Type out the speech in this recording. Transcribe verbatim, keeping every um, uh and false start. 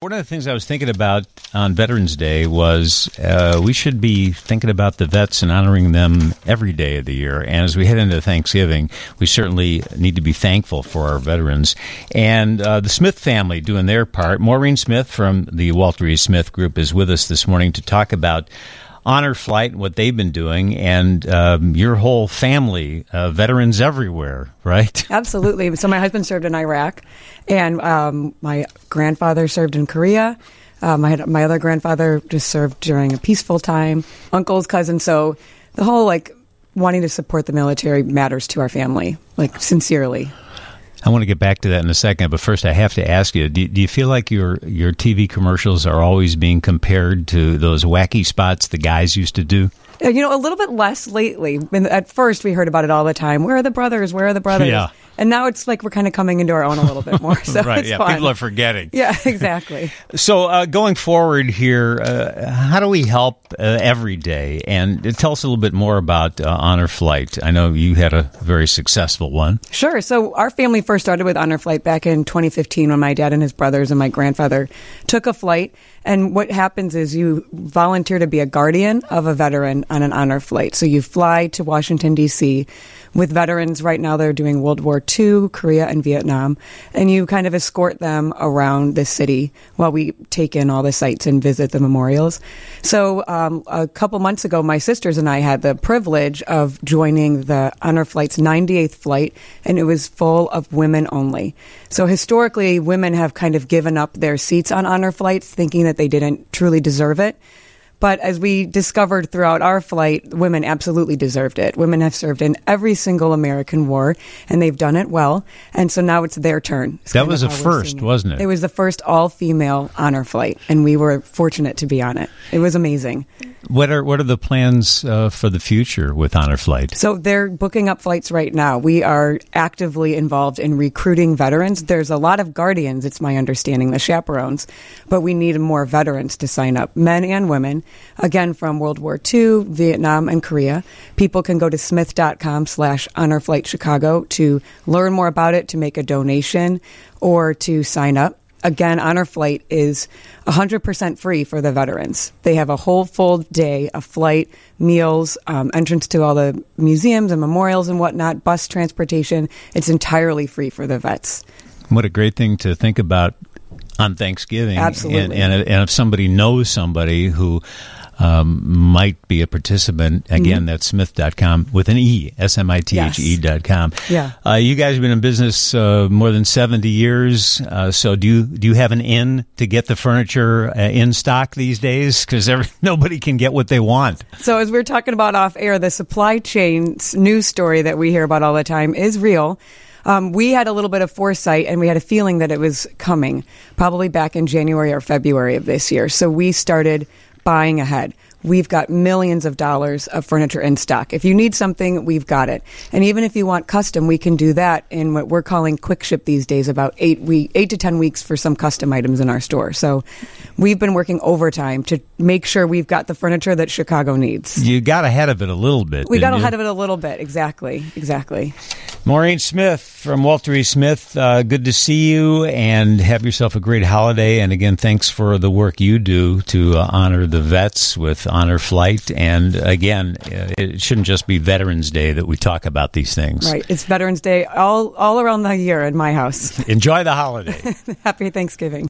one of the things I was thinking about on Veterans Day was uh, we should be thinking about the vets and honoring them every day of the year. And as we head into Thanksgiving, we certainly need to be thankful for our veterans. And uh, the Smith family doing their part. Maureen Smith from the Walter E. Smith Group is with us this morning to talk about Honor Flight, what they've been doing, and um, your whole family, uh, veterans everywhere, right? Absolutely. So my husband served in Iraq, and um, my grandfather served in Korea. Um, I had my other grandfather just served during a peaceful time, uncles, cousins. So the whole, like, wanting to support the military matters to our family, like, sincerely. I want to get back to that in a second, but first I have to ask you, do, do you feel like your, your T V commercials are always being compared to those wacky spots the guys used to do? You know, a little bit less lately. I mean, at first, we heard about it all the time. Where are the brothers? Where are the brothers? Yeah. And now it's like we're kind of coming into our own a little bit more. So right, it's yeah, fun. people are forgetting. Yeah, exactly. So uh, going forward here, uh, how do we help uh, every day? And uh, tell us a little bit more about uh, Honor Flight. I know you had a very successful one. Sure. So our family first started with Honor Flight back in twenty fifteen when my dad and his brothers and my grandfather took a flight. And what happens is you volunteer to be a guardian of a veteran on an honor flight. So you fly to Washington, D C with veterans. Right now they're doing World War Two, Korea, and Vietnam. And you kind of escort them around the city while we take in all the sites and visit the memorials. So um, a couple months ago, my sisters and I had the privilege of joining the Honor Flight's ninety-eighth flight, and it was full of women only. So historically, women have kind of given up their seats on honor flights, thinking that they didn't truly deserve it. But as we discovered throughout our flight, women absolutely deserved it. Women have served in every single American war, and they've done it well. And so now it's their turn. It's that was a first, wasn't it? It was the first all-female honor flight, and we were fortunate to be on it. It was amazing. What are what are the plans uh, for the future with Honor Flight? So they're booking up flights right now. We are actively involved in recruiting veterans. There's a lot of guardians, it's my understanding, the chaperones, but we need more veterans to sign up, men and women, again, from World War Two, Vietnam, and Korea. People can go to smith.com slash Honor Flight Chicago to learn more about it, to make a donation, or to sign up. Again, Honor Flight is one hundred percent free for the veterans. They have a whole full day of flight, meals, um, entrance to all the museums and memorials and whatnot, bus transportation. It's entirely free for the vets. What a great thing to think about on Thanksgiving. Absolutely. And, and, and if somebody knows somebody who um, might be a participant, again, mm-hmm. that's smith dot com with an E, S M I T H E dot com. Yeah. Uh, you guys have been in business uh, more than seventy years. Uh, so do you do you have an in to get the furniture uh, in stock these days? Because nobody can get what they want. So as we were talking about off air, the supply chain news story that we hear about all the time is real. Um, we had a little bit of foresight, and we had a feeling that it was coming, probably back in January or February of this year. So we started buying ahead. We've got millions of dollars of furniture in stock. If you need something, we've got it. And even if you want custom, we can do that in what we're calling quick ship these days, about eight week, eight to ten weeks for some custom items in our store. So we've been working overtime to make sure we've got the furniture that Chicago needs. You got ahead of it a little bit. We got you? ahead of it a little bit. Exactly. Exactly. Maureen Smith from Walter E. Smith, uh, good to see you, and have yourself a great holiday. And again, thanks for the work you do to uh, honor the vets with Honor Flight. And again, uh, it shouldn't just be Veterans Day that we talk about these things. Right. It's Veterans Day all, all around the year in my house. Enjoy the holiday. Happy Thanksgiving.